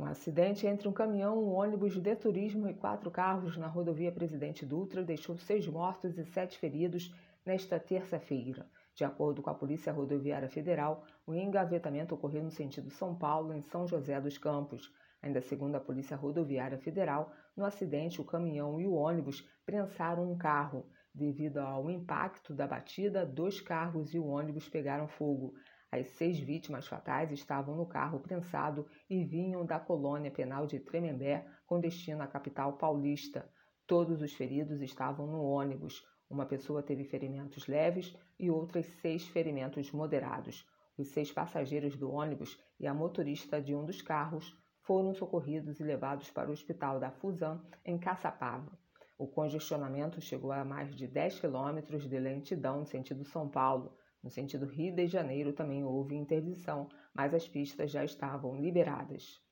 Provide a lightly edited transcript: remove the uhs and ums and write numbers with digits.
Um acidente entre um caminhão, um ônibus de turismo e 4 carros na rodovia Presidente Dutra deixou 6 mortos e 7 feridos nesta terça-feira. De acordo com a Polícia Rodoviária Federal, o engavetamento ocorreu no sentido São Paulo, em São José dos Campos. Ainda segundo a Polícia Rodoviária Federal, no acidente o caminhão e o ônibus prensaram um carro. Devido ao impacto da batida, 2 carros e o ônibus pegaram fogo. As 6 vítimas fatais estavam no carro prensado e vinham da colônia penal de Tremembé, com destino à capital paulista. Todos os feridos estavam no ônibus. Uma pessoa teve ferimentos leves e outras 6 ferimentos moderados. Os 6 passageiros do ônibus e a motorista de um dos carros foram socorridos e levados para o hospital da Fusam, em Caçapava. O congestionamento chegou a mais de 10 quilômetros de lentidão no sentido São Paulo. No sentido Rio de Janeiro também houve interdição, mas as pistas já estavam liberadas.